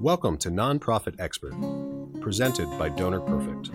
Welcome to Nonprofit Expert, presented by Donor Perfect.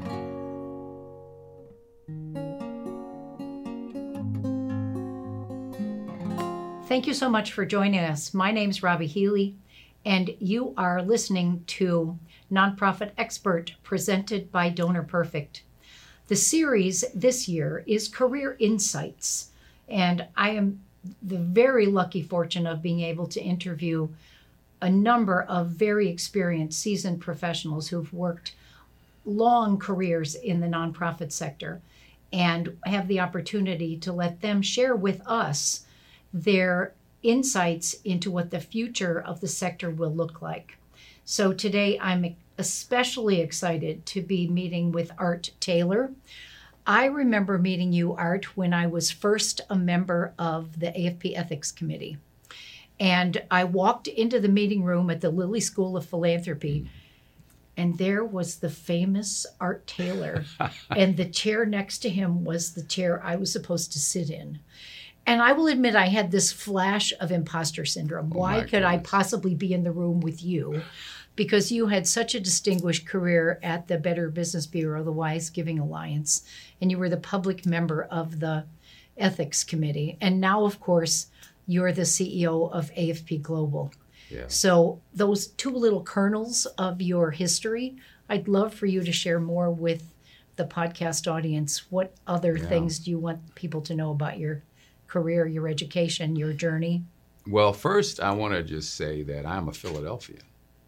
Thank you so much for joining us. My name's Robbie Healy, and you are listening to Nonprofit Expert, presented by Donor Perfect. The series this year is Career Insights, and I am the very lucky fortune of being able to interview a number of very experienced, seasoned professionals who've worked long careers in the nonprofit sector and have the opportunity to let them share with us their insights into what the future of the sector will look like. So today I'm especially excited to be meeting with Art Taylor. I remember meeting you, Art, when I was first a member of the AFP Ethics Committee. And I walked into the meeting room at the Lilly School of Philanthropy, and there was the famous Art Taylor, and the chair next to him was the chair I was supposed to sit in. And I will admit I had this flash of imposter syndrome. Why could I possibly be in the room with you? Because you had such a distinguished career at the Better Business Bureau, the Wise Giving Alliance, and you were the public member of the Ethics Committee. And now, of course, you're the CEO of AFP Global. Yeah. So those two little kernels of your history, I'd love for you to share more with the podcast audience. What other things do you want people to know about your career, your education, your journey? Well, first, I want to just say that I'm a Philadelphian,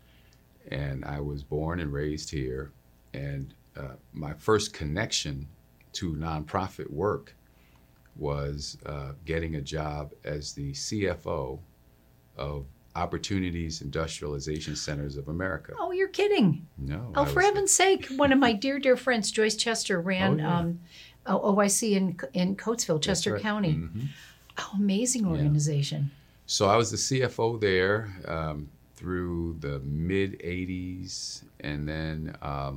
and I was born and raised here. And my first connection to nonprofit work was getting a job as the CFO of Opportunities Industrialization Centers of America. Oh, you're kidding. No. Oh, for heaven's sake. One of my dear friends, Joyce Chester, ran OIC in Coatesville, Chester County. Mm-hmm. Oh, amazing organization. So I was the CFO there through the mid-'80s, and then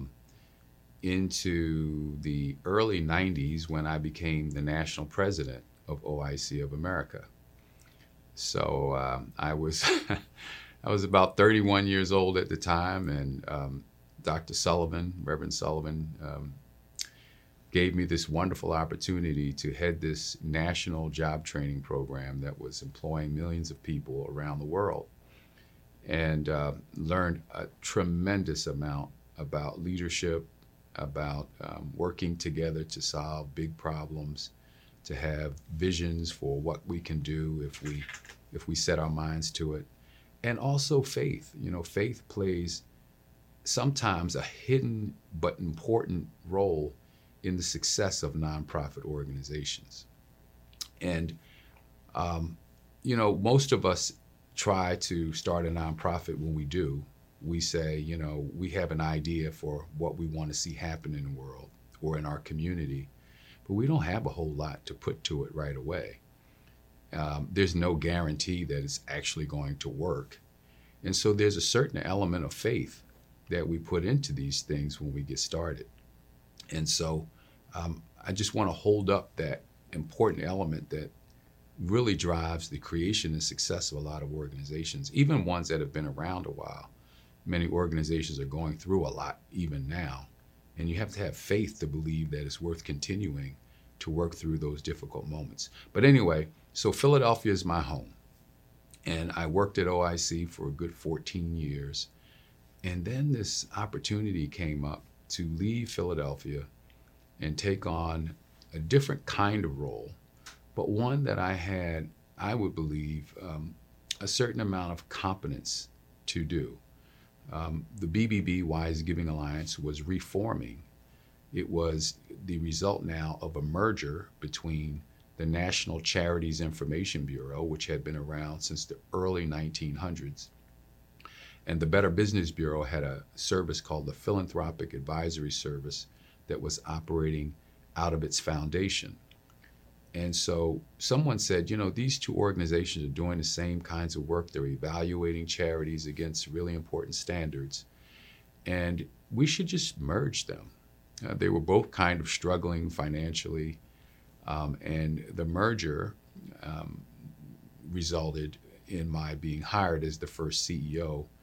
into the early 90s when I became the national president of OIC of America. So I was I was about 31 years old at the time, and Dr. Sullivan, Reverend Sullivan, gave me this wonderful opportunity to head this national job training program that was employing millions of people around the world, and learned a tremendous amount about leadership, about working together to solve big problems, to have visions for what we can do if we set our minds to it, and also faith. You know, faith plays sometimes a hidden but important role in the success of nonprofit organizations. And you know, most of us try to start a nonprofit. When we do, we say, you know, we have an idea for what we want to see happen in the world or in our community, but we don't have a whole lot to put to it right away. There's no guarantee that it's actually going to work. And so there's a certain element of faith that we put into these things when we get started. And so I just want to hold up that important element that really drives the creation and success of a lot of organizations, even ones that have been around a while. Many organizations are going through a lot even now, and you have to have faith to believe that it's worth continuing to work through those difficult moments. But anyway, so Philadelphia is my home, and I worked at OIC for a good 14 years, and then this opportunity came up to leave Philadelphia and take on a different kind of role, but one that I had, I would believe, a certain amount of competence to do. The BBB, Wise Giving Alliance, was reforming. It was the result now of a merger between the National Charities Information Bureau, which had been around since the early 1900s, and the Better Business Bureau had a service called the Philanthropic Advisory Service that was operating out of its foundation. And so someone said, you know, these two organizations are doing the same kinds of work. They're evaluating charities against really important standards, and we should just merge them. They were both kind of struggling financially, and the merger resulted in my being hired as the first CEO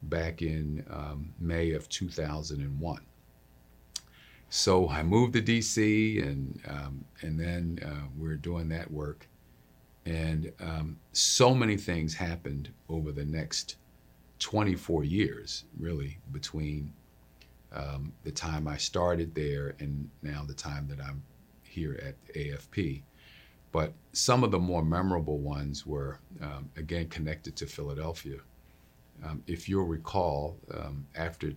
back in May of 2001. So I moved to DC, and then we're doing that work. And so many things happened over the next 24 years, really, between the time I started there and now the time that I'm here at AFP. But some of the more memorable ones were, again, connected to Philadelphia. If you'll recall, after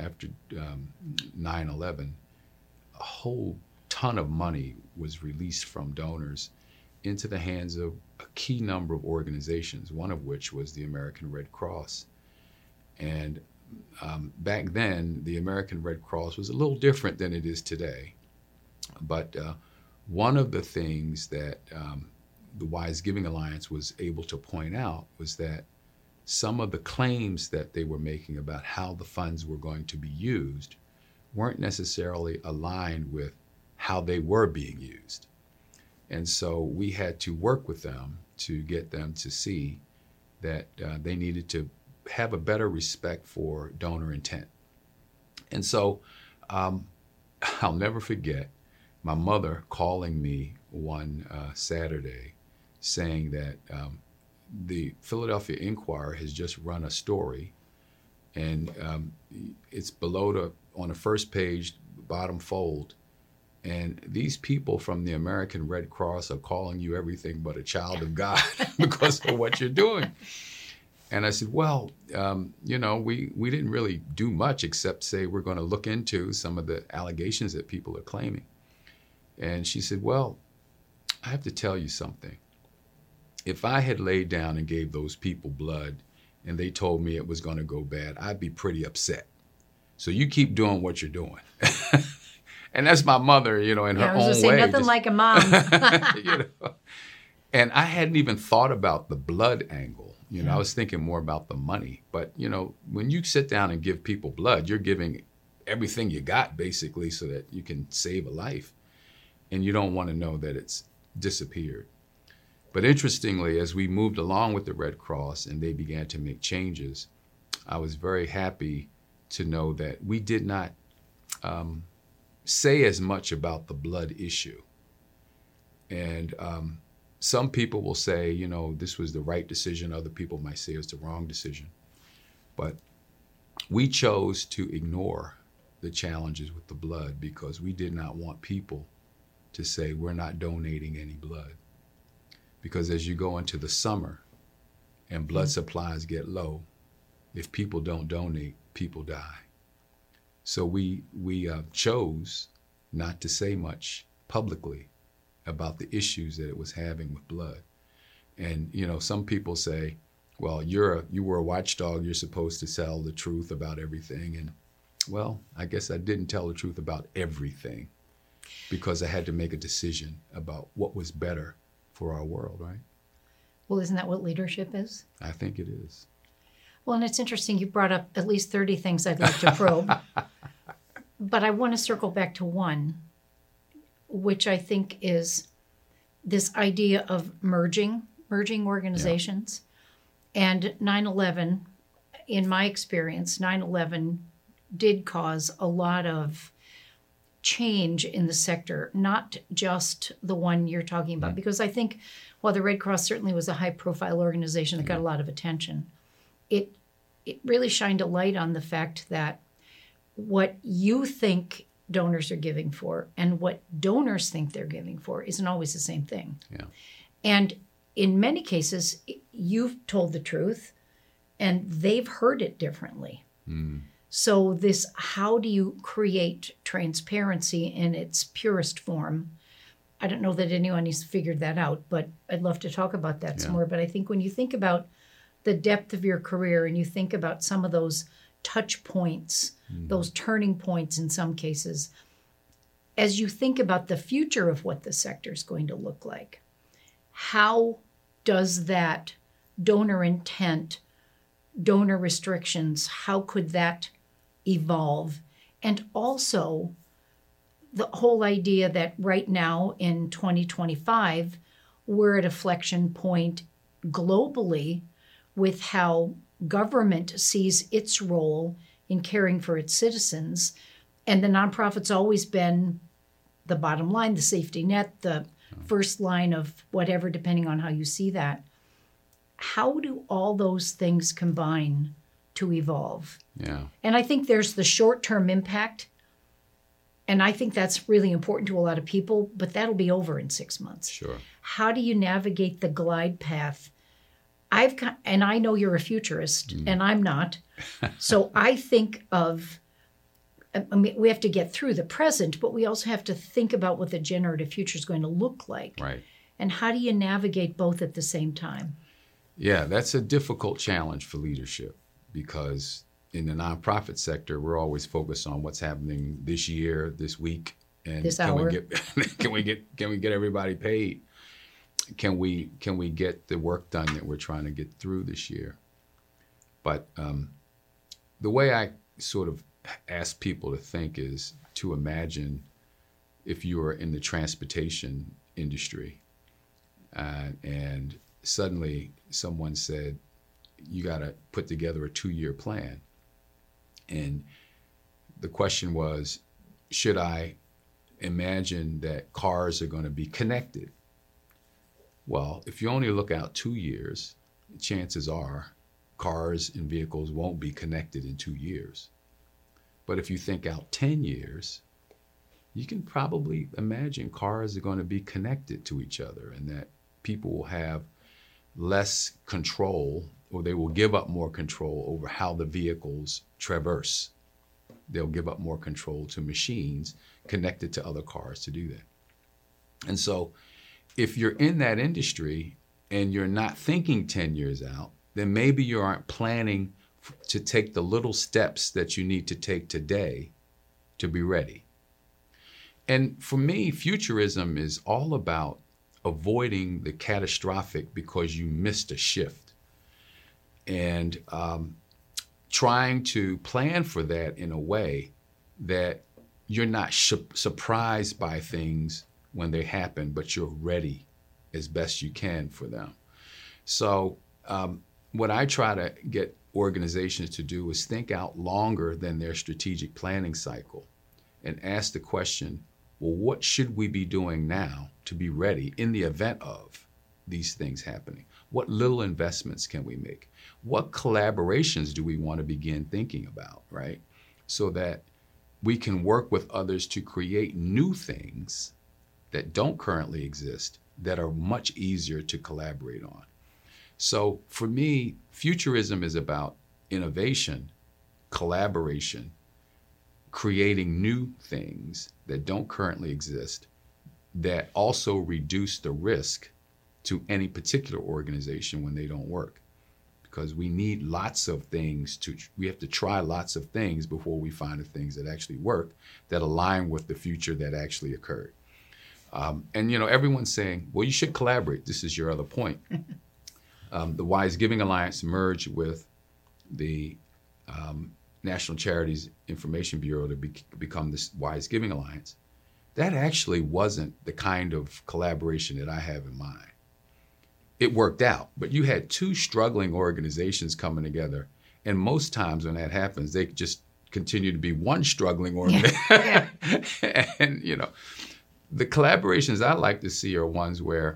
9/11, a whole ton of money was released from donors into the hands of a key number of organizations, one of which was the American Red Cross. And back then, the American Red Cross was a little different than it is today. But one of the things that the Wise Giving Alliance was able to point out was that some of the claims that they were making about how the funds were going to be used weren't necessarily aligned with how they were being used. And so we had to work with them to get them to see that they needed to have a better respect for donor intent. And so I'll never forget my mother calling me one Saturday saying that the Philadelphia Inquirer has just run a story, and it's below on the first page, bottom fold, and these people from the American Red Cross are calling you everything but a child of God because of what you're doing. And I said, well, we didn't really do much except say we're going to look into some of the allegations that people are claiming. And she said, well, I have to tell you something. If I had laid down and gave those people blood and they told me it was going to go bad, I'd be pretty upset. So you keep doing what you're doing. And that's my mother, in her own way. I was going to say, nothing like a mom. And I hadn't even thought about the blood angle. I was thinking more about the money. But, when you sit down and give people blood, you're giving everything you got, basically, so that you can save a life. And you don't want to know that it's disappeared. But interestingly, as we moved along with the Red Cross and they began to make changes, I was very happy to know that we did not say as much about the blood issue. And some people will say, this was the right decision. Other people might say it's the wrong decision. But we chose to ignore the challenges with the blood because we did not want people to say we're not donating any blood. Because as you go into the summer and blood supplies get low, if people don't donate, people die. So we chose not to say much publicly about the issues that it was having with blood. And some people say, well, you were a watchdog, you're supposed to tell the truth about everything. And well, I guess I didn't tell the truth about everything because I had to make a decision about what was better for our world, right? Well, isn't that what leadership is? I think it is. Well, and it's interesting, you brought up at least 30 things I'd like to probe. But I want to circle back to one, which I think is this idea of merging organizations. Yeah. And 9/11, in my experience, 9/11 did cause a lot of change in the sector, not just the one you're talking about, because I think while the Red Cross certainly was a high-profile organization that got a lot of attention, it really shined a light on the fact that what you think donors are giving for and what donors think they're giving for isn't always the same thing. Yeah. And in many cases, you've told the truth and they've heard it differently. Mm. So this, how do you create transparency in its purest form? I don't know that anyone has figured that out, but I'd love to talk about that some more. But I think when you think about the depth of your career and you think about some of those touch points, those turning points in some cases, as you think about the future of what the sector is going to look like, how does that donor intent, donor restrictions, how could that evolve? And also the whole idea that right now in 2025, we're at a flexion point globally with how government sees its role in caring for its citizens. And the nonprofit's always been the bottom line, the safety net, the first line of whatever, depending on how you see that. How do all those things combine to evolve? Yeah. And I think there's the short-term impact, and I think that's really important to a lot of people, but that'll be over in 6 months. Sure. How do you navigate the glide path? And I know you're a futurist, and I'm not. So I think of, I mean, we have to get through the present, but we also have to think about what the generative future is going to look like. Right. And how do you navigate both at the same time? Yeah, that's a difficult challenge for leadership, because in the nonprofit sector, we're always focused on what's happening this year, this week, and This can hour. we get everybody paid? Can we get the work done that we're trying to get through this year? But the way I sort of ask people to think is to imagine if you were in the transportation industry and suddenly someone said, you got to put together a 2-year plan. And the question was, should I imagine that cars are going to be connected? Well, if you only look out 2 years, chances are cars and vehicles won't be connected in 2 years. But if you think out 10 years, you can probably imagine cars are going to be connected to each other, and that people will have less control, or they will give up more control over how the vehicles traverse. They'll give up more control to machines connected to other cars to do that. And so if you're in that industry and you're not thinking 10 years out, then maybe you aren't planning to take the little steps that you need to take today to be ready. And for me, futurism is all about avoiding the catastrophic because you missed a shift, and trying to plan for that in a way that you're not surprised by things when they happen, but you're ready as best you can for them. So what I try to get organizations to do is think out longer than their strategic planning cycle and ask the question, well, what should we be doing now to be ready in the event of these things happening? What little investments can we make? What collaborations do we want to begin thinking about, right? So that we can work with others to create new things that don't currently exist that are much easier to collaborate on. So for me, futurism is about innovation, collaboration, creating new things that don't currently exist, that also reduce the risk to any particular organization when they don't work. Because we need lots of things we have to try lots of things before we find the things that actually work, that align with the future that actually occurred. And everyone's saying, well, you should collaborate. This is your other point. The Wise Giving Alliance merged with the National Charities Information Bureau to become this Wise Giving Alliance. That actually wasn't the kind of collaboration that I have in mind. It worked out, but you had two struggling organizations coming together, and most times when that happens, they just continue to be one struggling organization. Yeah. And the collaborations I like to see are ones where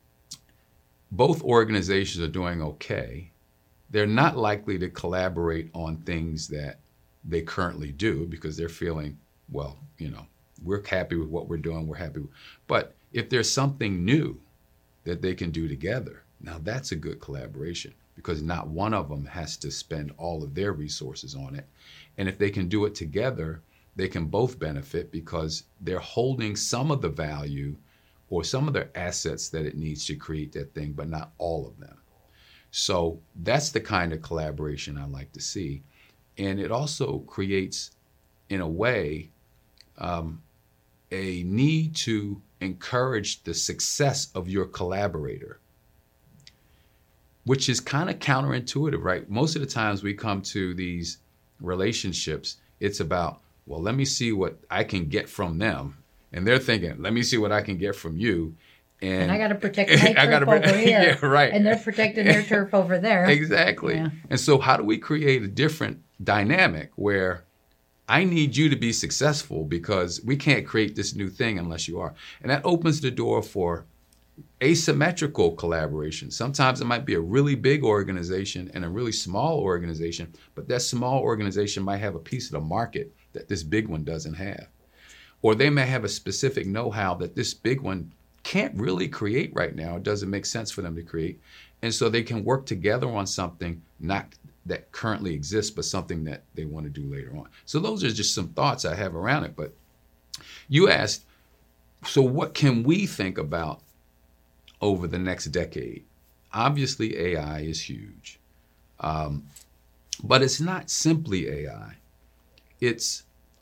both organizations are doing okay. They're not likely to collaborate on things that they currently do because they're feeling, well, we're happy with what we're doing, we're happy with. But if there's something new that they can do together, now that's a good collaboration, because not one of them has to spend all of their resources on it. And if they can do it together, they can both benefit because they're holding some of the value or some of their assets that it needs to create that thing, but not all of them. So that's the kind of collaboration I like to see. And it also creates, in a way, a need to encourage the success of your collaborator, which is kind of counterintuitive, right? Most of the times we come to these relationships, it's about, well, let me see what I can get from them. And they're thinking, let me see what I can get from you. And I got to protect my turf over here. Yeah, right. And they're protecting their turf over there. Exactly. Yeah. And so how do we create a different dynamic where I need you to be successful because we can't create this new thing unless you are. And that opens the door for asymmetrical collaboration. Sometimes it might be a really big organization and a really small organization, but that small organization might have a piece of the market that this big one doesn't have. Or they may have a specific know-how that this big one can't really create right now. It doesn't make sense for them to create. And so they can work together on something not that currently exists, but something that they want to do later on. So those are just some thoughts I have around it. But you asked, so what can we think about over the next decade? Obviously, AI is huge. But it's not simply AI. It's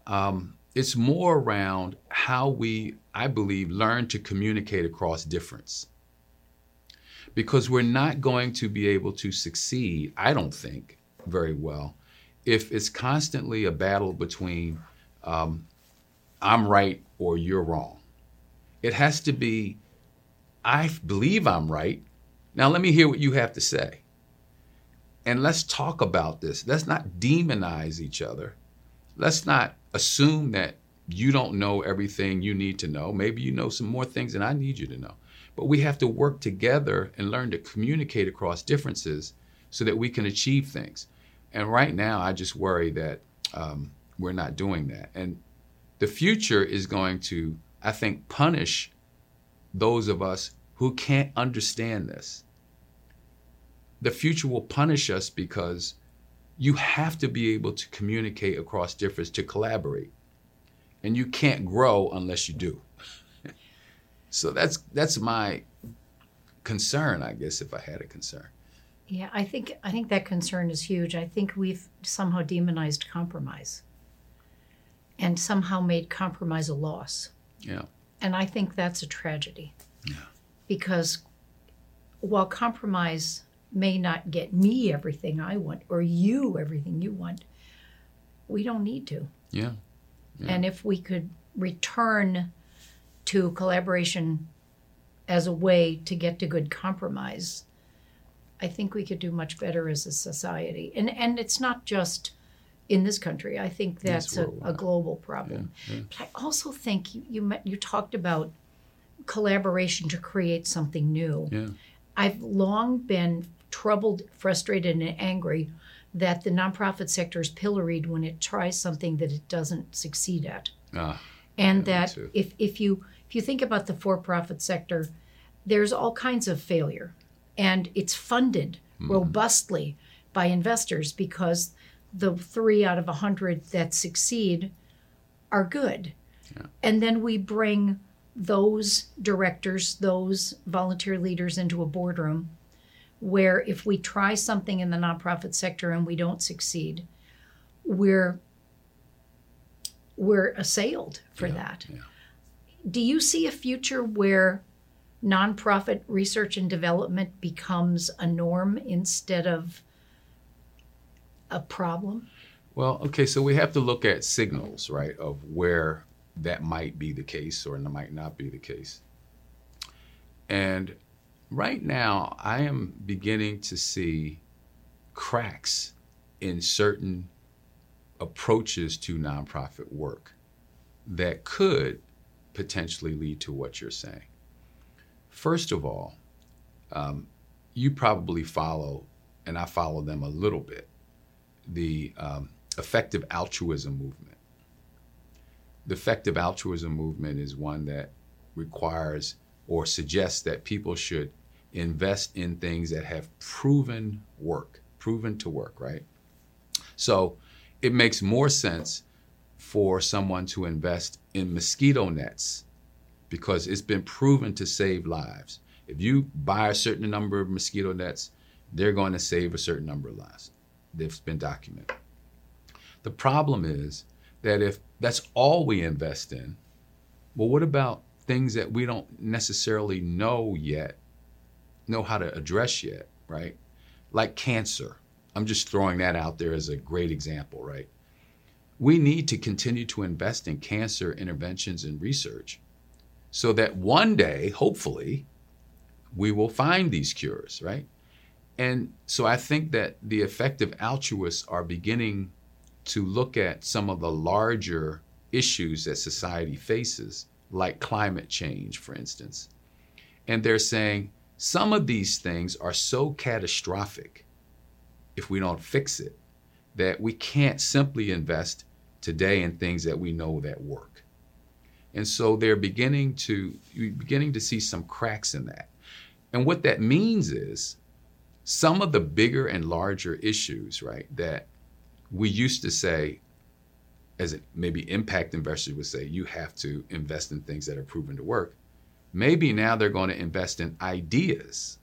more around how we, I believe, learn to communicate across difference. Because we're not going to be able to succeed, I don't think, very well, if it's constantly a battle between I'm right or you're wrong. It has to be, I believe I'm right. Now let me hear what you have to say. And let's talk about this. Let's not demonize each other. Let's not assume that you don't know everything you need to know. Maybe you know some more things than I need you to know. But we have to work together and learn to communicate across differences so that we can achieve things. And right now, I just worry that we're not doing that. And the future is going to, I think, punish those of us who can't understand this. The future will punish us because you have to be able to communicate across difference, to collaborate. And you can't grow unless you do. So that's my concern, I guess, if I had a concern. Yeah, I think that concern is huge. I think we've somehow demonized compromise and somehow made compromise a loss. Yeah. And I think that's a tragedy. Yeah. Because while compromise may not get me everything I want or you everything you want, we don't need to. Yeah. Yeah. And if we could return to collaboration as a way to get to good compromise, I think we could do much better as a society. And it's not just in this country. I think that's a global problem. Yeah, yeah. But I also think you talked about collaboration to create something new. Yeah. I've long been troubled, frustrated, and angry that the nonprofit sector is pilloried when it tries something that it doesn't succeed at. And that if you think about the for-profit sector, there's all kinds of failure. And it's funded robustly by investors because the 3 out of 100 that succeed are good. Yeah. And then we bring those directors, those volunteer leaders into a boardroom where if we try something in the nonprofit sector and we don't succeed, we're assailed for that. Yeah. Do you see a future where nonprofit research and development becomes a norm instead of a problem? Well, okay, so we have to look at signals, right, of where that might be the case or might not be the case. And right now, I am beginning to see cracks in certain approaches to nonprofit work that could potentially lead to what you're saying. First of all, you probably follow, and I follow them a little bit, the effective altruism movement. The effective altruism movement is one that requires or suggests that people should invest in things that have proven to work, right? So it makes more sense for someone to invest in mosquito nets because it's been proven to save lives. If you buy a certain number of mosquito nets, they're going to save a certain number of lives. It's been documented. The problem is that if that's all we invest in, well, what about things that we don't necessarily know how to address yet, right? Like cancer. I'm just throwing that out there as a great example, right? We need to continue to invest in cancer interventions and research so that one day, hopefully, we will find these cures, right? And so I think that the effective altruists are beginning to look at some of the larger issues that society faces, like climate change, for instance. And they're saying some of these things are so catastrophic if we don't fix it that we can't simply invest today in things that we know that work. And so you're beginning to see some cracks in that. And what that means is some of the bigger and larger issues, right, that we used to say, as maybe impact investors would say, you have to invest in things that are proven to work. Maybe now they're going to invest in ideas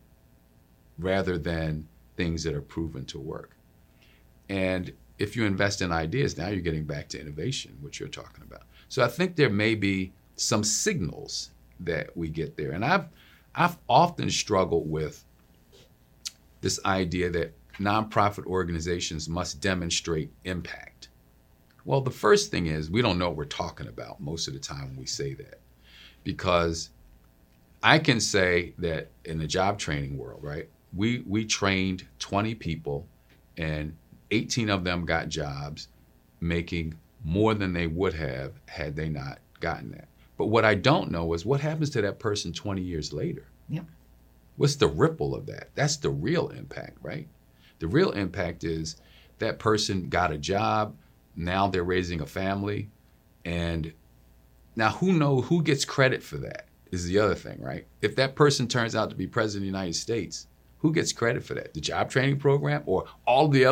rather than things that are proven to work. And if you invest in ideas, now you're getting back to innovation, which you're talking about. So I think there may be some signals that we get there. And I've often struggled with this idea that nonprofit organizations must demonstrate impact. Well, the first thing is we don't know what we're talking about most of the time when we say that. Because I can say that in the job training world, right, we trained 20 people and 18 of them got jobs making more than they would have had they not gotten that. But what I don't know is what happens to that person 20 years later. Yep. What's the ripple of that? That's the real impact, right? The real impact is that person got a job, now they're raising a family, and now who gets credit for that is the other thing, right? If that person turns out to be president of the United States, who gets credit for that? The job training program or all the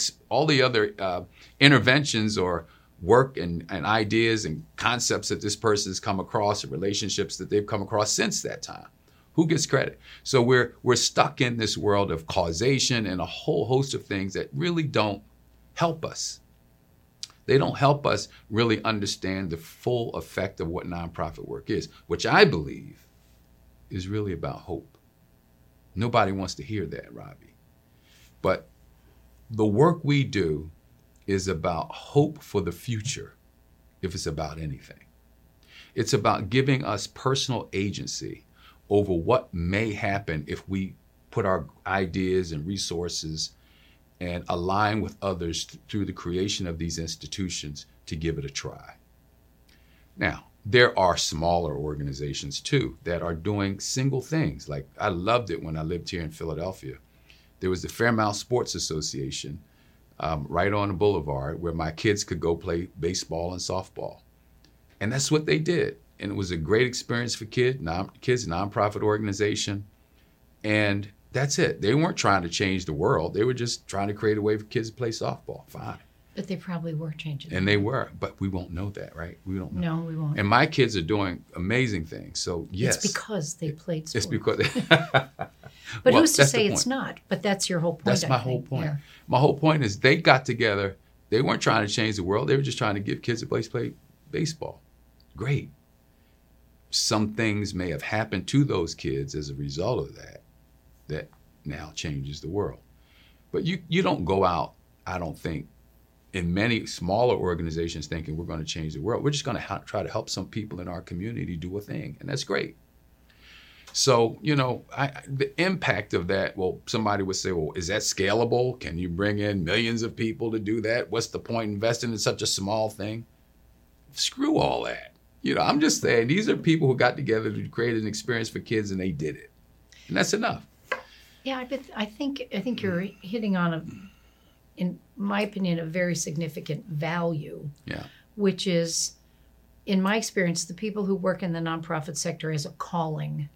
other interventions or work and ideas and concepts that this person has come across and relationships that they've come across since that time? Who gets credit? So we're stuck in this world of causation and a whole host of things that really don't help us. They don't help us really understand the full effect of what nonprofit work is, which I believe is really about hope. Nobody wants to hear that, Robbie. But the work we do is about hope for the future, if it's about anything. It's about giving us personal agency over what may happen if we put our ideas and resources and align with others through the creation of these institutions to give it a try. Now, there are smaller organizations too that are doing single things. Like I loved it when I lived here in Philadelphia. There was the Fairmount Sports Association right on the boulevard where my kids could go play baseball and softball. And that's what they did. And it was a great experience for kids, nonprofit organization. And that's it. They weren't trying to change the world. They were just trying to create a way for kids to play softball. Fine. But they probably were changing. And they were, but we won't know that, right? We don't know. No, we won't. And my kids are doing amazing things. So yes. It's because they played sports. It's because. But who's to say it's not? But that's your whole point. That's my whole point. Yeah. My whole point is they got together. They weren't trying to change the world. They were just trying to give kids a place to play baseball. Great. Some things may have happened to those kids as a result of that now changes the world. But you don't go out, I don't think, in many smaller organizations thinking we're going to change the world. We're just going to try to help some people in our community do a thing, and that's great. So, the impact of that, well, somebody would say, well, is that scalable? Can you bring in millions of people to do that? What's the point investing in such a small thing? Screw all that. I'm just saying these are people who got together to create an experience for kids, and they did it. And that's enough. Yeah, I think you're hitting on in my opinion, a very significant value. Yeah. Which is, in my experience, the people who work in the nonprofit sector as a calling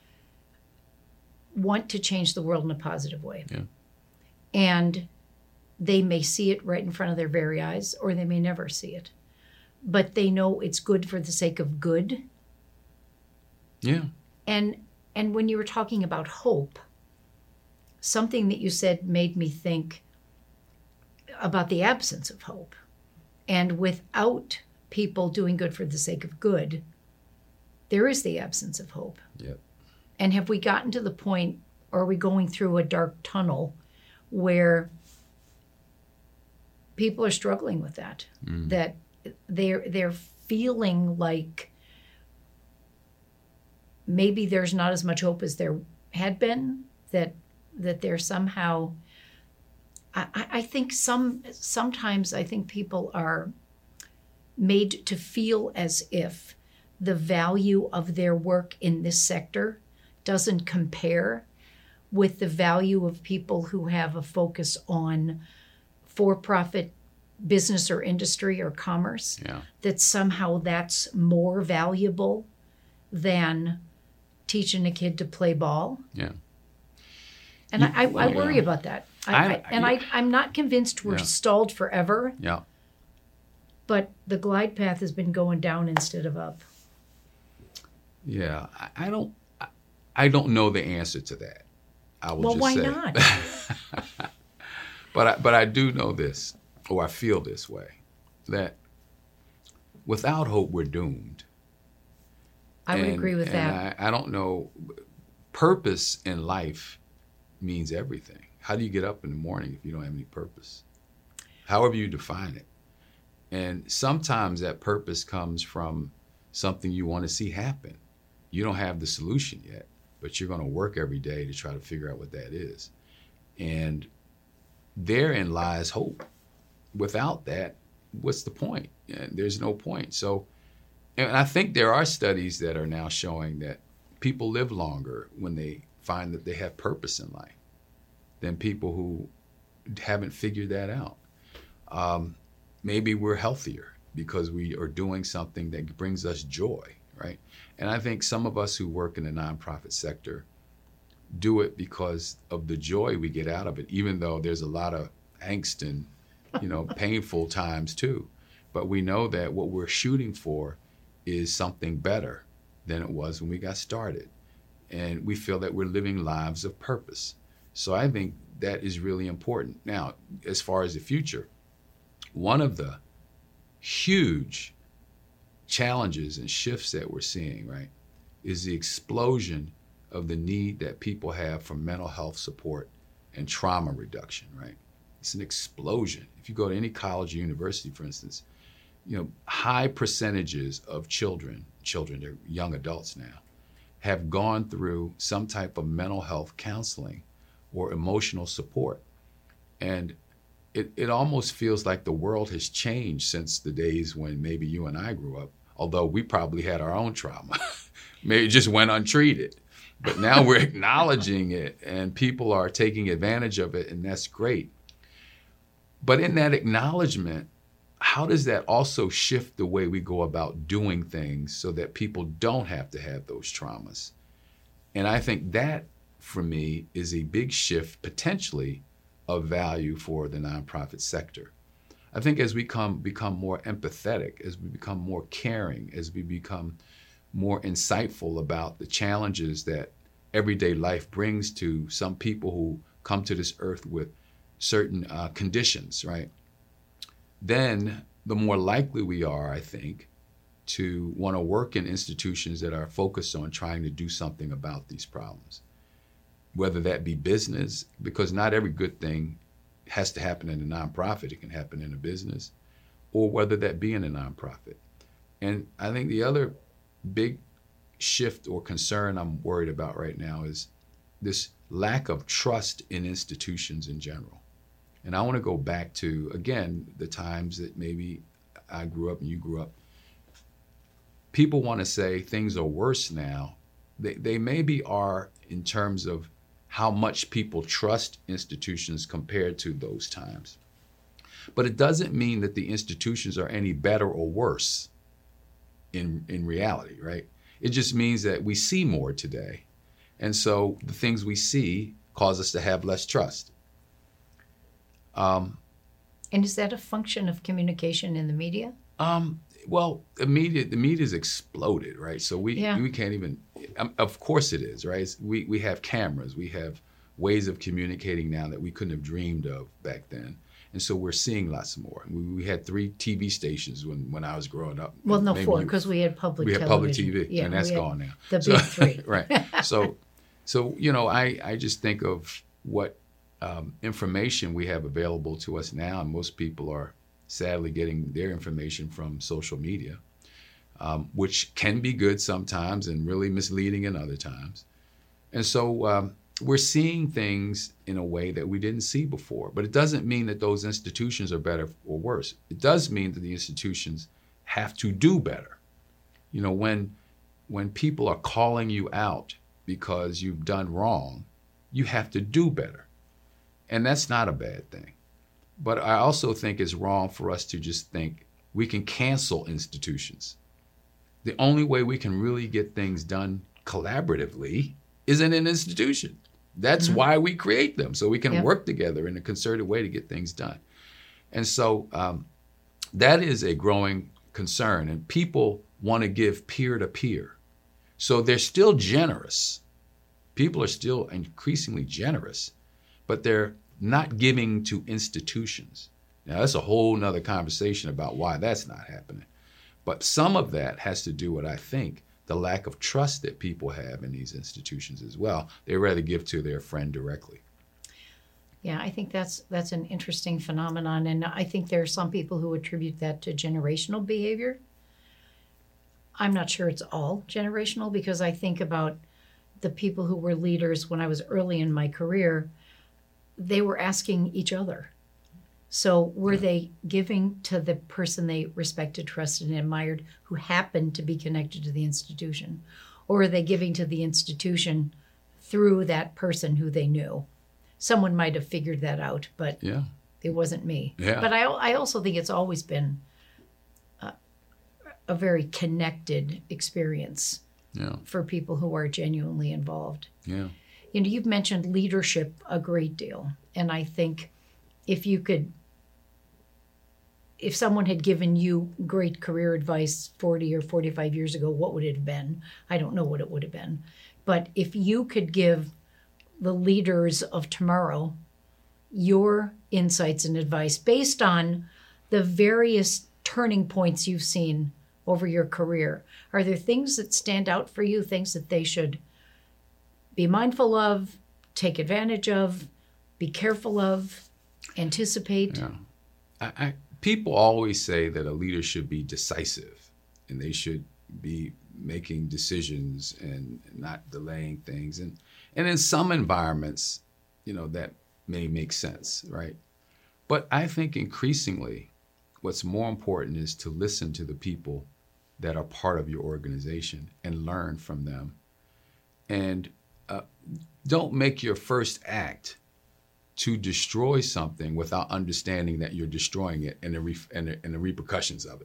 want to change the world in a positive way. Yeah. And they may see it right in front of their very eyes, or they may never see it. But they know it's good for the sake of good. Yeah. And when you were talking about hope, something that you said made me think about the absence of hope. And without people doing good for the sake of good, there is the absence of hope. Yep. And have we gotten to the point, or are we going through a dark tunnel where people are struggling with that? That they're feeling like maybe there's not as much hope as there had been, that they're somehow, I think sometimes I think people are made to feel as if the value of their work in this sector doesn't compare with the value of people who have a focus on for-profit business or industry or commerce. Yeah. That somehow that's more valuable than teaching a kid to play ball. Yeah. And I worry about that. I'm not convinced we're Yeah. stalled forever, Yeah. but the glide path has been going down instead of up. Yeah. I don't know the answer to that. I will Well, just why say. not? But I do know this, or I feel this way, that without hope, we're doomed. I would agree with that. I don't know. Purpose in life means everything. How do you get up in the morning if you don't have any purpose? However you define it. And sometimes that purpose comes from something you want to see happen. You don't have the solution yet, but you're going to work every day to try to figure out what that is. And therein lies hope. Without that, what's the point? There's no point. So, and I think there are studies that are now showing that people live longer when they find that they have purpose in life than people who haven't figured that out. Maybe we're healthier because we are doing something that brings us joy, right? And I think some of us who work in the nonprofit sector do it because of the joy we get out of it, even though there's a lot of angst and, painful times too. But we know that what we're shooting for is something better than it was when we got started. And we feel that we're living lives of purpose. So I think that is really important. Now, as far as the future, one of the huge challenges and shifts that we're seeing, right, is the explosion of the need that people have for mental health support and trauma reduction, right? It's an explosion. If you go to any college or university, for instance, high percentages of children, they're young adults now, have gone through some type of mental health counseling or emotional support. And it almost feels like the world has changed since the days when maybe you and I grew up, although we probably had our own trauma. Maybe it just went untreated. But now we're acknowledging it and people are taking advantage of it, and that's great. But in that acknowledgement, how does that also shift the way we go about doing things so that people don't have to have those traumas? And I think that, for me, is a big shift potentially of value for the nonprofit sector. I think as we become more empathetic, as we become more caring, as we become more insightful about the challenges that everyday life brings to some people who come to this earth with certain conditions, right? Then the more likely we are, I think, to want to work in institutions that are focused on trying to do something about these problems. Whether that be business, because not every good thing has to happen in a nonprofit, it can happen in a business, or whether that be in a nonprofit. And I think the other big shift or concern I'm worried about right now is this lack of trust in institutions in general. And I want to go back to, again, the times that maybe I grew up and you grew up. People want to say things are worse now. They maybe are in terms of how much people trust institutions compared to those times. But it doesn't mean that the institutions are any better or worse in reality, right? It just means that we see more today. And so the things we see cause us to have less trust. And is that a function of communication in the media? Well, the media's exploded, right? So we can't even, of course it is, right? We have cameras, we have ways of communicating now that we couldn't have dreamed of back then. And so we're seeing lots more. We had 3 TV stations when I was growing up. Well, no, 4, because we had public television. We had public TV, and that's gone now. The big 3. Right. So I just think of what information we have available to us now, and most people are sadly getting their information from social media. which can be good sometimes and really misleading in other times. And so we're seeing things in a way that we didn't see before. But it doesn't mean that those institutions are better or worse. It does mean that the institutions have to do better. You know, when people are calling you out because you've done wrong, you have to do better. And that's not a bad thing. But I also think it's wrong for us to just think we can cancel institutions. The only way we can really get things done collaboratively is in an institution. That's why we create them, so we can work together in a concerted way to get things done. And so that is a growing concern, and people want to give peer to peer. So they're still generous. People are still increasingly generous, but they're not giving to institutions. Now, that's a whole nother conversation about why that's not happening. But some of that has to do with, I think, the lack of trust that people have in these institutions as well. They rather give to their friend directly. Yeah, I think that's an interesting phenomenon. And I think there are some people who attribute that to generational behavior. I'm not sure it's all generational, because I think about the people who were leaders when I was early in my career. They were asking each other. So were they giving to the person they respected, trusted, and admired who happened to be connected to the institution? Or are they giving to the institution through that person who they knew? Someone might have figured that out, but it wasn't me. Yeah. But I also think it's always been a very connected experience for people who are genuinely involved. Yeah. You know, you've mentioned leadership a great deal. And I think if someone had given you great career advice 40 or 45 years ago, what would it have been? I don't know what it would have been. But if you could give the leaders of tomorrow your insights and advice based on the various turning points you've seen over your career, are there things that stand out for you, things that they should be mindful of, take advantage of, be careful of, anticipate? Yeah. People always say that a leader should be decisive, and they should be making decisions and not delaying things. And in some environments, you know, that may make sense, right? But I think increasingly what's more important is to listen to the people that are part of your organization and learn from them. And don't make your first act to destroy something without understanding that you're destroying it and the repercussions of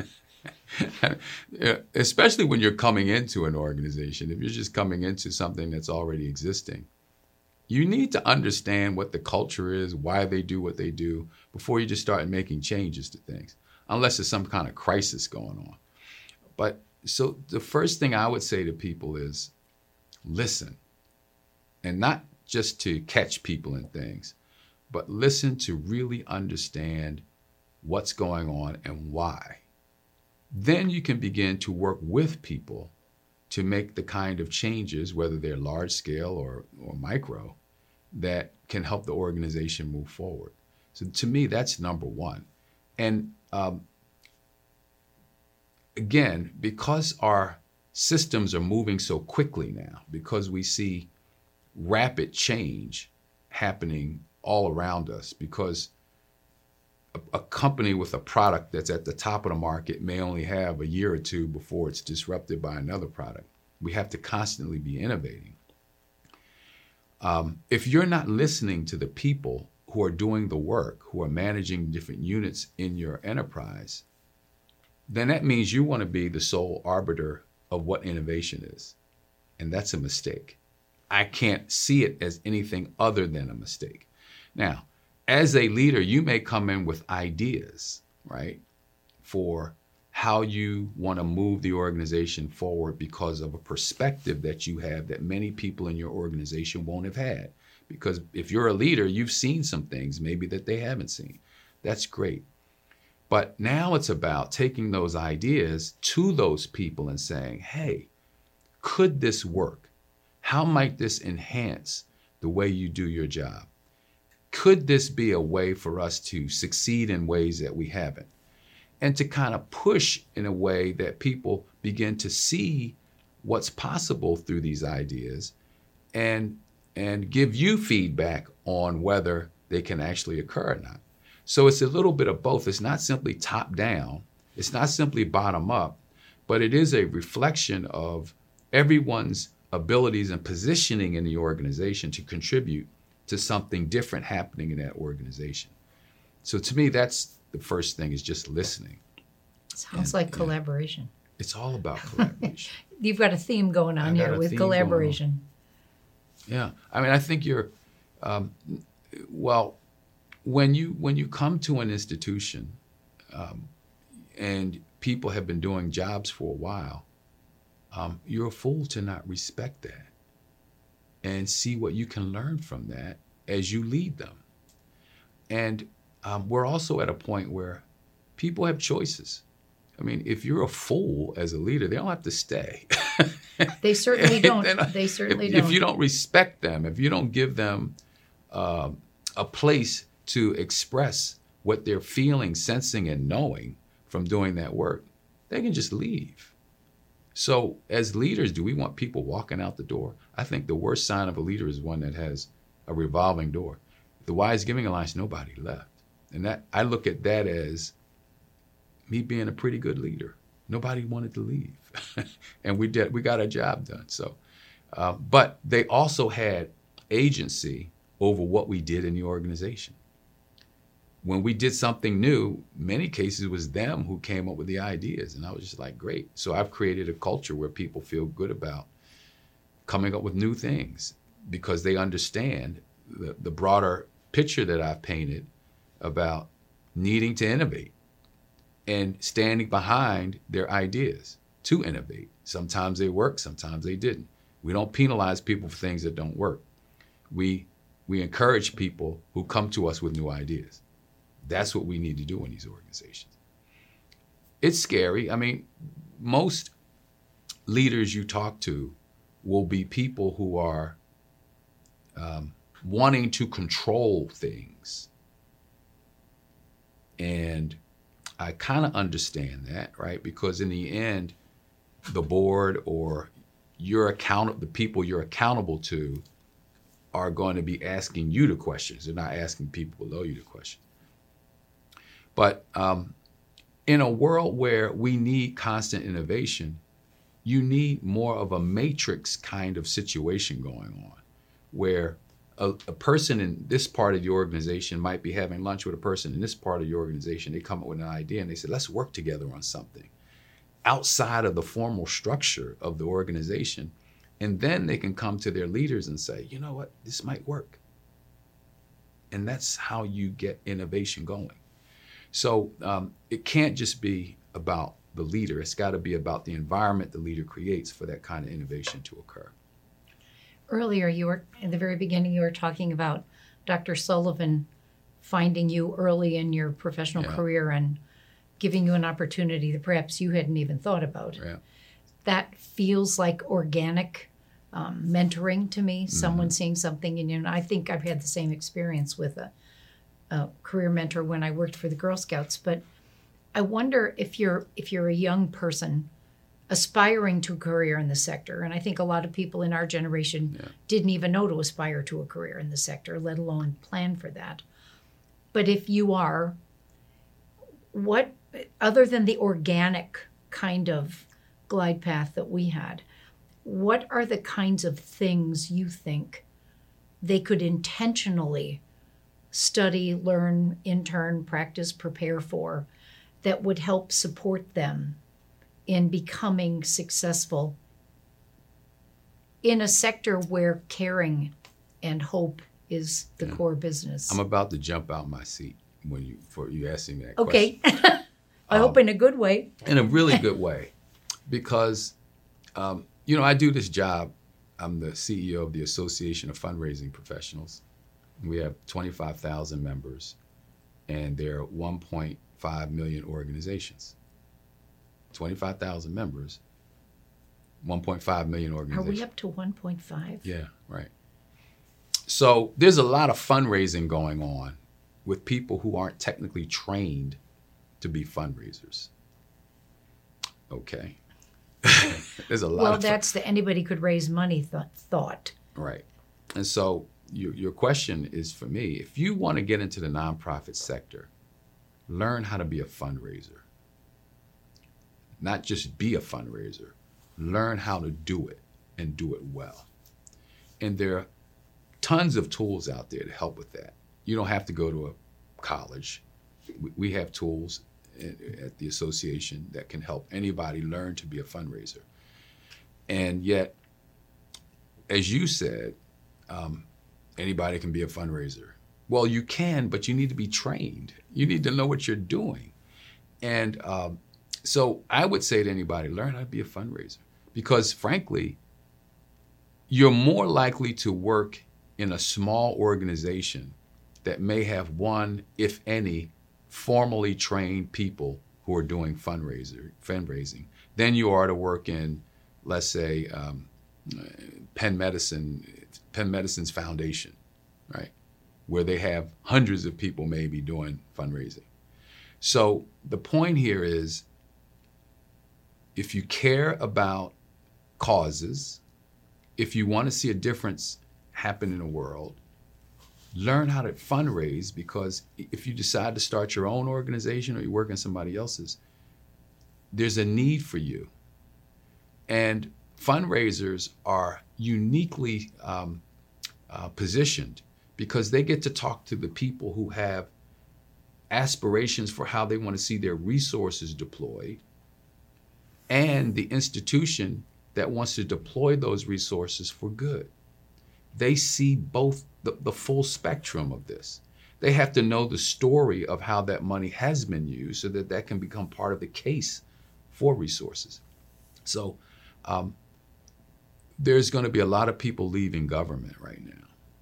it. Especially when you're coming into an organization. If you're just coming into something that's already existing, you need to understand what the culture is, why they do what they do, before you just start making changes to things, unless there's some kind of crisis going on. But so the first thing I would say to people is listen, and not just to catch people in things, but listen to really understand what's going on and why. Then you can begin to work with people to make the kind of changes, whether they're large scale or micro, that can help the organization move forward. So to me, that's number one. And again, because our systems are moving so quickly now, because we see rapid change happening all around us, because a company with a product that's at the top of the market may only have a year or two before it's disrupted by another product. We have to constantly be innovating. If you're not listening to the people who are doing the work, who are managing different units in your enterprise, then that means you want to be the sole arbiter of what innovation is. And that's a mistake. I can't see it as anything other than a mistake. Now, as a leader, you may come in with ideas, right, for how you want to move the organization forward because of a perspective that you have that many people in your organization won't have had. Because if you're a leader, you've seen some things maybe that they haven't seen. That's great. But now it's about taking those ideas to those people and saying, hey, could this work? How might this enhance the way you do your job? Could this be a way for us to succeed in ways that we haven't? and to kind of push in a way that people begin to see what's possible through these ideas and give you feedback on whether they can actually occur or not. So it's a little bit of both. It's not simply top down. It's not simply bottom up, but it is a reflection of everyone's abilities and positioning in the organization to contribute to something different happening in that organization. So to me, that's the first thing, is just listening. Sounds like collaboration. It's all about collaboration. You've got a theme going on here with collaboration. Yeah. I mean, I think you're, well, when you come to an institution and people have been doing jobs for a while, you're a fool to not respect that and see what you can learn from that as you lead them. And we're also at a point where people have choices. I mean, if you're a fool as a leader, they don't have to stay. They certainly don't. They certainly don't. If you don't respect them, if you don't give them a place to express what they're feeling, sensing, and knowing from doing that work, they can just leave. So as leaders, do we want people walking out the door? I think the worst sign of a leader is one that has a revolving door. The Wise Giving Alliance, nobody left. And that, I look at that as me being a pretty good leader. Nobody wanted to leave. And we got our job done. So, but they also had agency over what we did in the organization. When we did something new, many cases it was them who came up with the ideas. And I was just like, great. So I've created a culture where people feel good about coming up with new things because they understand the broader picture that I've painted about needing to innovate and standing behind their ideas to innovate. Sometimes they work, sometimes they didn't. We don't penalize people for things that don't work. We encourage people who come to us with new ideas. That's what we need to do in these organizations. It's scary. I mean, most leaders you talk to will be people who are wanting to control things. And I kind of understand that, right? Because in the end, the board or the people you're accountable to are going to be asking you the questions. They're not asking people below you the questions. But in a world where we need constant innovation, you need more of a matrix kind of situation going on, where a person in this part of the organization might be having lunch with a person in this part of the organization. They come up with an idea and they say, let's work together on something outside of the formal structure of the organization. And then they can come to their leaders and say, you know what, this might work. And that's how you get innovation going. So it can't just be about the leader. It's got to be about the environment the leader creates for that kind of innovation to occur. Earlier, in the very beginning, you were talking about Dr. Sullivan finding you early in your professional career and giving you an opportunity that perhaps you hadn't even thought about. Yeah. That feels like organic mentoring to me, someone seeing something in you. And I think I've had the same experience with a career mentor when I worked for the Girl Scouts. But I wonder if you're a young person aspiring to a career in the sector, and I think a lot of people in our generation didn't even know to aspire to a career in the sector, let alone plan for that. But if you are, what, other than the organic kind of glide path that we had, what are the kinds of things you think they could intentionally study, learn, intern, practice, prepare for that would help support them in becoming successful in a sector where caring and hope is the core business? I'm about to jump out my seat when you asking me that question. Okay. I hope in a good way. In a really good way. Because, I do this job. I'm the CEO of the Association of Fundraising Professionals. We have 25,000 members, and there are 1.5 million organizations. 25,000 members, 1.5 million organizations. Are we up to 1.5? Yeah, right. So there's a lot of fundraising going on with people who aren't technically trained to be fundraisers. Okay. There's a lot Well, of that's the anybody could raise money thought. Right. And so your question is for me, if you want to get into the nonprofit sector, learn how to be a fundraiser. Not just be a fundraiser, learn how to do it and do it well. And there are tons of tools out there to help with that. You don't have to go to a college. We have tools at the association that can help anybody learn to be a fundraiser. And yet, as you said, anybody can be a fundraiser. Well, you can, but you need to be trained. You need to know what you're doing. And so I would say to anybody, learn how to be a fundraiser. Because frankly, you're more likely to work in a small organization that may have one, if any, formally trained people who are doing fundraising than you are to work in, let's say, Penn Medicine's foundation, right? Where they have hundreds of people maybe doing fundraising. So the point here is, if you care about causes, if you want to see a difference happen in the world, learn how to fundraise, because if you decide to start your own organization or you work in somebody else's, there's a need for you. And fundraisers are uniquely positioned because they get to talk to the people who have aspirations for how they want to see their resources deployed, and the institution that wants to deploy those resources for good. They see both the full spectrum of this. They have to know the story of how that money has been used so that that can become part of the case for resources. So there's going to be a lot of people leaving government right now.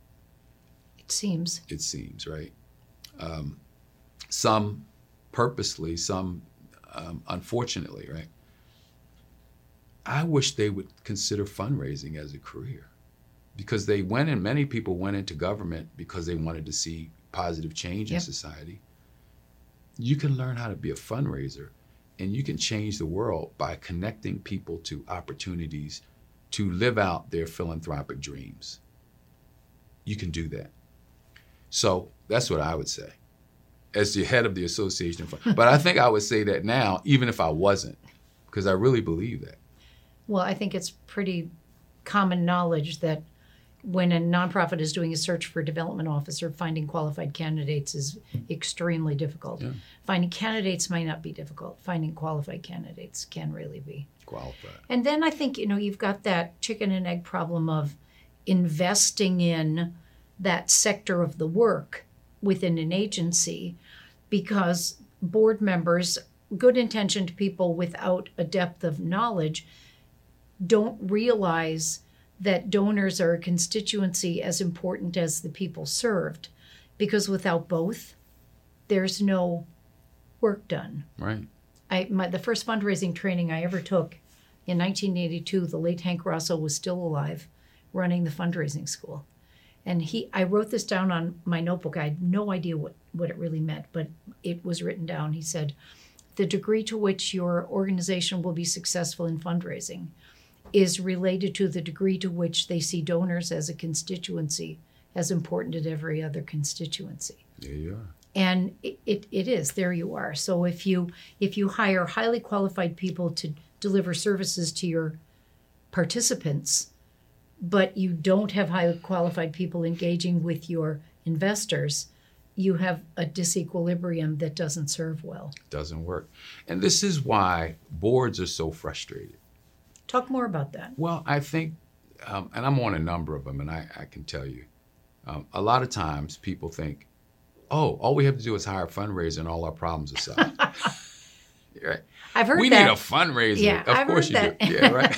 It seems, right? Some purposely, some unfortunately, right? I wish they would consider fundraising as a career, because many people went into government because they wanted to see positive change in society. You can learn how to be a fundraiser, and you can change the world by connecting people to opportunities to live out their philanthropic dreams. You can do that. So that's what I would say as the head of the association. But I think I would say that now, even if I wasn't, because I really believe that. well, I think it's pretty common knowledge that when a nonprofit is doing a search for a development officer, finding qualified candidates is extremely difficult. Yeah. Finding candidates might not be difficult. Finding qualified candidates can really be. Qualified. And then I think, you've got that chicken and egg problem of investing in that sector of the work within an agency, because board members, good intentioned people without a depth of knowledge, don't realize that donors are a constituency as important as the people served, because without both, there's no work done. Right. The first fundraising training I ever took in 1982, the late Hank Rosso was still alive, running the fundraising school. And I wrote this down on my notebook. I had no idea what it really meant, but it was written down. He said, the degree to which your organization will be successful in fundraising is related to the degree to which they see donors as a constituency as important as every other constituency. There you are. And it is. There you are. So if you hire highly qualified people to deliver services to your participants, but you don't have highly qualified people engaging with your investors, you have a disequilibrium that doesn't serve well. Doesn't work. And this is why boards are so frustrated. Talk more about that. Well, I think, and I'm on a number of them, and I can tell you, a lot of times people think, oh, all we have to do is hire a fundraiser and all our problems are solved. Right? I've heard we that. need a fundraiser. Yeah, of course you that. do. Yeah, right.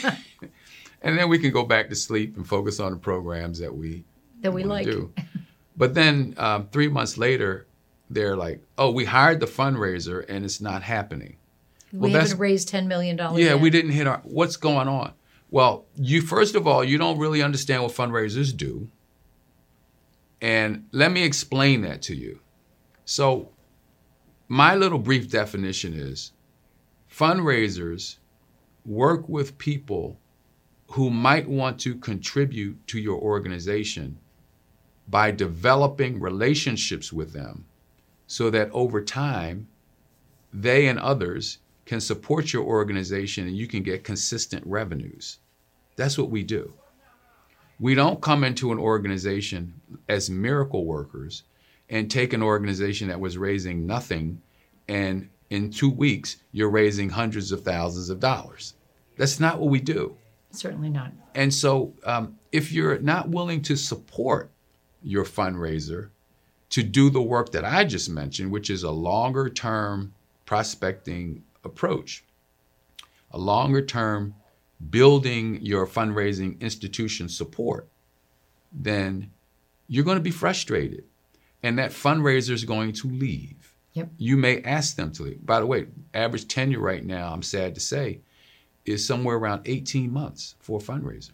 And then we can go back to sleep and focus on the programs that we like. do. But then 3 months later, they're like, oh, we hired the fundraiser and it's not happening. We haven't raised $10 million Yeah, yet. we didn't hit what's going on? Well, first of all, you don't really understand what fundraisers do. And let me explain that to you. So my little brief definition is fundraisers work with people who might want to contribute to your organization by developing relationships with them so that over time, they and others can support your organization and you can get consistent revenues. That's what we do. We don't come into an organization as miracle workers and take an organization that was raising nothing and in 2 weeks, you're raising hundreds of thousands of dollars. That's not what we do. Certainly not. And so if you're not willing to support your fundraiser to do the work that I just mentioned, which is a longer term prospecting approach, a longer term building your fundraising institution support, then you're going to be frustrated. And that fundraiser is going to leave. Yep. You may ask them to leave. By the way, average tenure right now, I'm sad to say, is somewhere around 18 months for a fundraiser.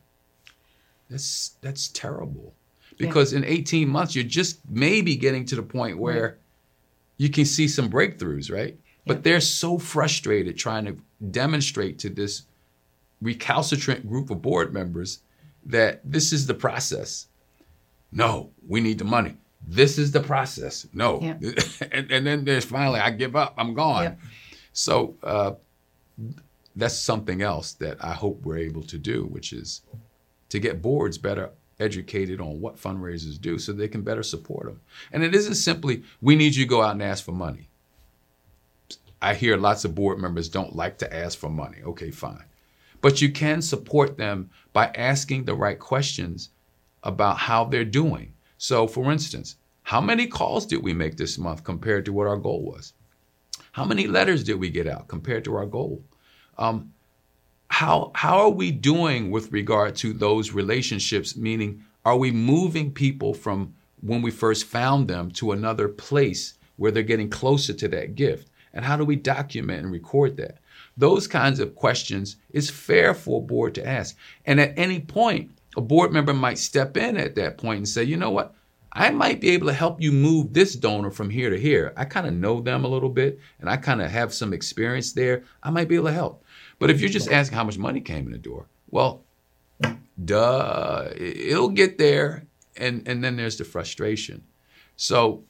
That's terrible. Because in 18 months, you're just maybe getting to the point where you can see some breakthroughs, right? But they're so frustrated trying to demonstrate to this recalcitrant group of board members that this is the process. No, we need the money. This is the process. No. And then there's finally, I give up, I'm gone. So that's something else that I hope we're able to do, which is to get boards better educated on what fundraisers do so they can better support them. And it isn't simply, we need you to go out and ask for money. I hear lots of board members don't like to ask for money. Okay, fine. But you can support them by asking the right questions about how they're doing. So for instance, how many calls did we make this month compared to what our goal was? How many letters did we get out compared to our goal? How are we doing with regard to those relationships? Meaning, are we moving people from when we first found them to another place where they're getting closer to that gift? And how do we document and record that? Those kinds of questions is fair for a board to ask. And at any point, a board member might step in at that point and say, you know what? I might be able to help you move this donor from here to here. I kind of know them a little bit, and I kind of have some experience there. I might be able to help. But if you're just asking how much money came in the door, well, duh, it'll get there, and then there's the frustration. So,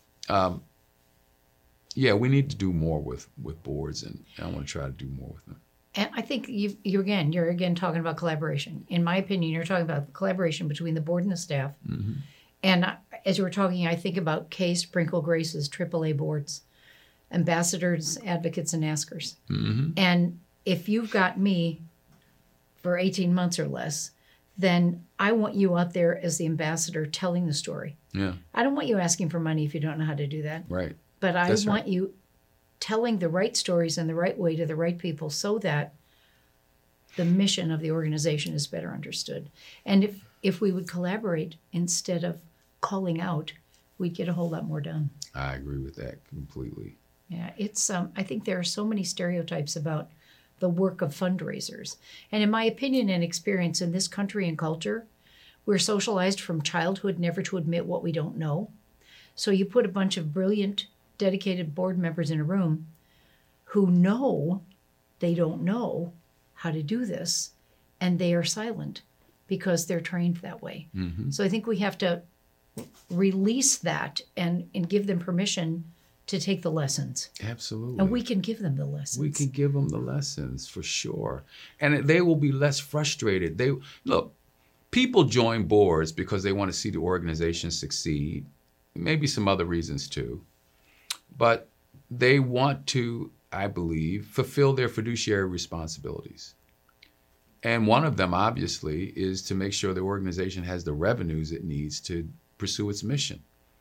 we need to do more with boards, and I want to try to do more with them. And I think you're again talking about collaboration. In my opinion, you're talking about collaboration between the board and the staff. Mm-hmm. And as you were talking, I think about Kay Sprinkle Grace's AAA boards, ambassadors, advocates, and askers. Mm-hmm. And if you've got me for 18 months or less, then I want you out there as the ambassador telling the story. Yeah. I don't want you asking for money if you don't know how to do that. Right. But I want you telling the right stories in the right way to the right people so that the mission of the organization is better understood. And if we would collaborate instead of calling out, we'd get a whole lot more done. I agree with that completely. Yeah, it's I think there are so many stereotypes about the work of fundraisers. And in my opinion and experience in this country and culture, we're socialized from childhood never to admit what we don't know. So you put a bunch of brilliant, dedicated board members in a room who know they don't know how to do this, and they are silent because they're trained that way. Mm-hmm. So I think we have to release that and give them permission to take the lessons. Absolutely. And we can give them the lessons. We can give them the lessons for sure. And they will be less frustrated. Look, people join boards because they want to see the organization succeed. Maybe some other reasons too. But they want to, I believe, fulfill their fiduciary responsibilities. And one of them, obviously, is to make sure the organization has the revenues it needs to pursue its mission.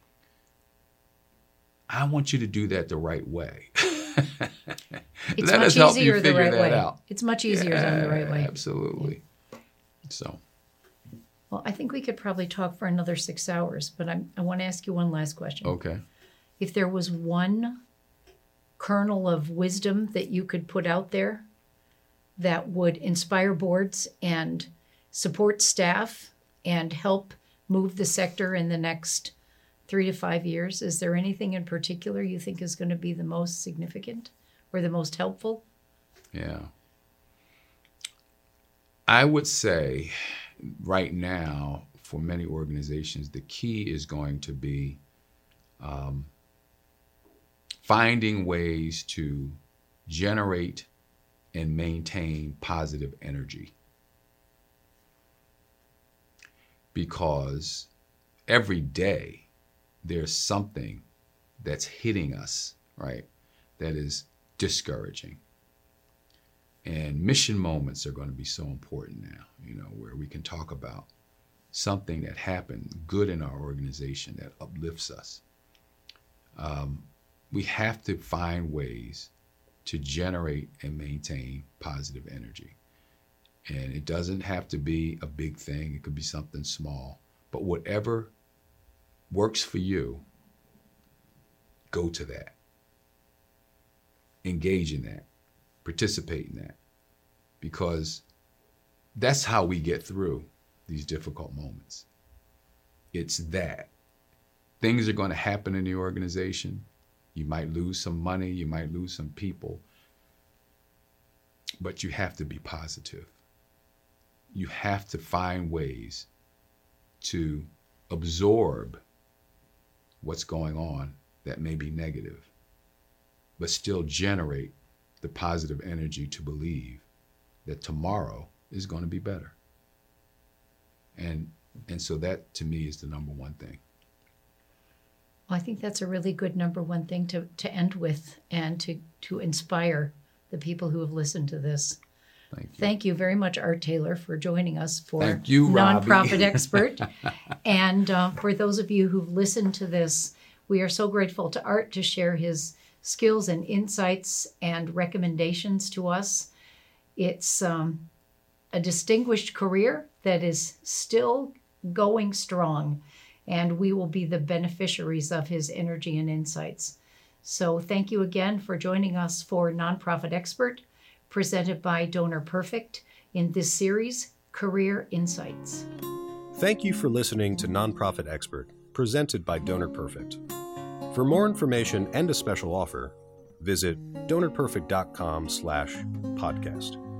I want you to do that the right way. It's Let much us help easier you the figure right that way. out. It's much easier done the right way. Absolutely. So. Well, I think we could probably talk for another 6 hours, but I want to ask you one last question. Okay. If there was one kernel of wisdom that you could put out there that would inspire boards and support staff and help move the sector in the next 3 to 5 years? Is there anything in particular you think is going to be the most significant or the most helpful? Yeah. I would say right now, for many organizations, the key is going to be finding ways to generate and maintain positive energy. Because every day there's something that's hitting us, right, that is discouraging. And mission moments are going to be so important now, where we can talk about something that happened good in our organization that uplifts us. We have to find ways to generate and maintain positive energy. And it doesn't have to be a big thing. It could be something small. But whatever works for you, go to that. Engage in that. Participate in that. Because that's how we get through these difficult moments. It's that. Things are going to happen in the organization. You might lose some money. You might lose some people. But you have to be positive. You have to find ways to absorb what's going on that may be negative, but still generate the positive energy to believe that tomorrow is going to be better. And so that, to me, is the number one thing. Well, I think that's a really good number one thing to end with and to inspire the people who have listened to this. Thank you. Thank you very much, Art Taylor, for joining us for Thank you, Robbie. Nonprofit Expert. And for those of you who've listened to this, we are so grateful to Art to share his skills and insights and recommendations to us. It's a distinguished career that is still going strong, and we will be the beneficiaries of his energy and insights. So thank you again for joining us for Nonprofit Expert, presented by Donor Perfect in this series, Career Insights. Thank you for listening to Nonprofit Expert, presented by Donor Perfect. For more information and a special offer, visit donorperfect.com/podcast.